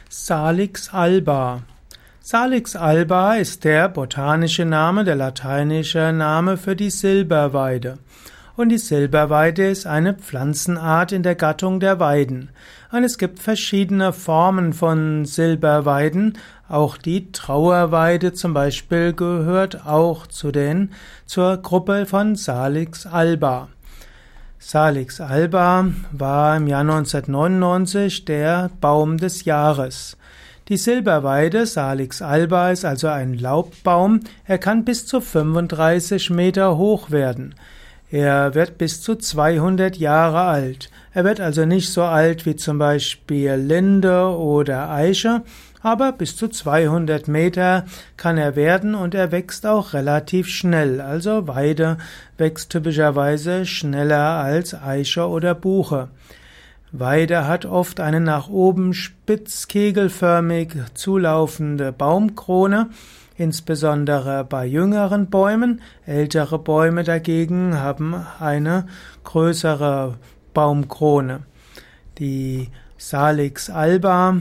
Salix alba. Salix alba ist der botanische Name, der lateinische Name für die Silberweide. Und die Silberweide ist eine Pflanzenart in der Gattung der Weiden. Und es gibt verschiedene Formen von Silberweiden. Auch die Trauerweide zum Beispiel gehört auch zur Gruppe von Salix alba. Salix alba war im Jahr 1999 der Baum des Jahres. Die Silberweide Salix alba ist also ein Laubbaum. Er kann bis zu 35 Meter hoch werden. Er wird bis zu 200 Jahre alt. Er wird also nicht so alt wie zum Beispiel Linde oder Eiche, aber bis zu 200 Meter kann er werden und er wächst auch relativ schnell. Also Weide wächst typischerweise schneller als Eiche oder Buche. Weide hat oft eine nach oben spitz kegelförmig zulaufende Baumkrone, insbesondere bei jüngeren Bäumen. Ältere Bäume dagegen haben eine größere Baumkrone. Die Salix alba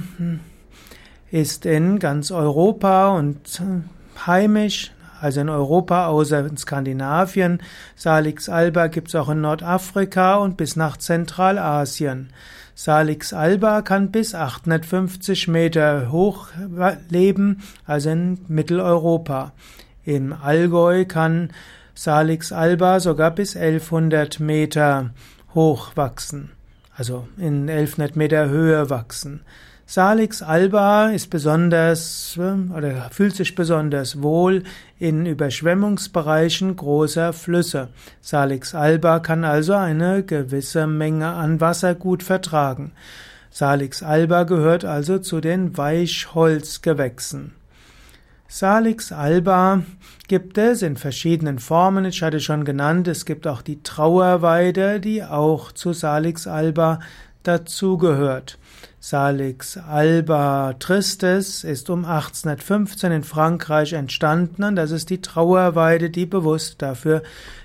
ist in ganz Europa und heimisch, also in Europa außer in Skandinavien. Salix alba gibt es auch in Nordafrika und bis nach Zentralasien. Salix alba kann bis 850 Meter hoch leben, also in Mitteleuropa. Im Allgäu kann Salix alba sogar bis 1100 Meter hoch wachsen, also in 1100 Meter Höhe wachsen. Salix alba ist besonders oder fühlt sich besonders wohl in Überschwemmungsbereichen großer Flüsse. Salix alba kann also eine gewisse Menge an Wasser gut vertragen. Salix alba gehört also zu den Weichholzgewächsen. Salix alba gibt es in verschiedenen Formen. Ich hatte schon genannt, es gibt auch die Trauerweide, die auch zu Salix alba dazugehört. Salix alba tristis ist um 1815 in Frankreich entstanden und das ist die Trauerweide, die bewusst dafür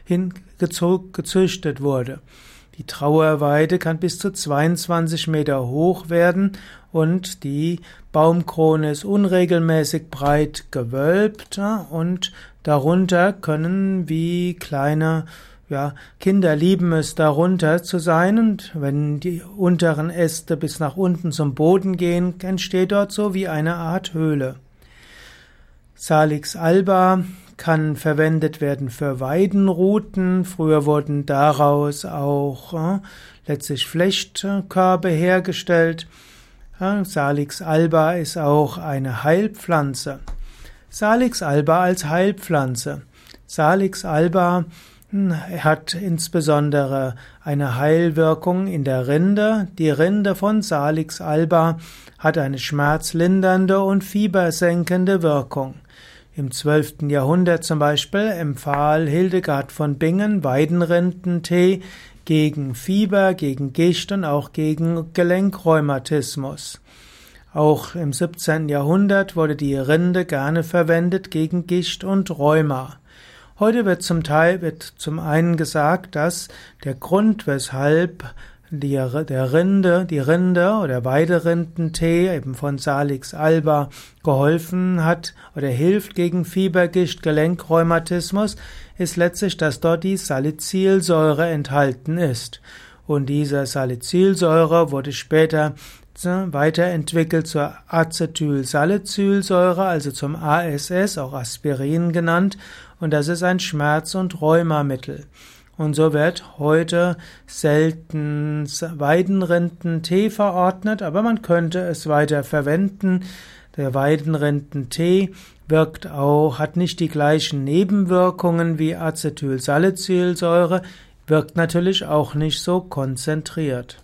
gezüchtet wurde. Die Trauerweide kann bis zu 22 Meter hoch werden und die Baumkrone ist unregelmäßig breit gewölbt und darunter können wie kleine Kinder lieben es, darunter zu sein, und wenn die unteren Äste bis nach unten zum Boden gehen, entsteht dort so wie eine Art Höhle. Salix alba kann verwendet werden für Weidenruten. Früher wurden daraus auch letztlich Flechtkörbe hergestellt. Salix alba ist auch eine Heilpflanze. Salix alba als Heilpflanze. Salix alba hat insbesondere eine Heilwirkung in der Rinde. Die Rinde von Salix alba hat eine schmerzlindernde und fiebersenkende Wirkung. Im 12. Jahrhundert zum Beispiel empfahl Hildegard von Bingen Weidenrindentee gegen Fieber, gegen Gicht und auch gegen Gelenkrheumatismus. Auch im 17. Jahrhundert wurde die Rinde gerne verwendet gegen Gicht und Rheuma. Heute wird zum einen gesagt, dass der Grund, weshalb die Rinde oder Weiderindentee eben von Salix alba geholfen hat oder hilft gegen Fiebergicht, Gelenkrheumatismus, ist letztlich, dass dort die Salicylsäure enthalten ist. Und diese Salicylsäure wurde später weiterentwickelt zur Acetylsalicylsäure, also zum ASS, auch Aspirin genannt, und das ist ein Schmerz- und Rheumamittel. Und so wird heute selten Weidenrindentee verordnet, aber man könnte es weiter verwenden. Der Weidenrindentee hat nicht die gleichen Nebenwirkungen wie Acetylsalicylsäure, wirkt natürlich auch nicht so konzentriert.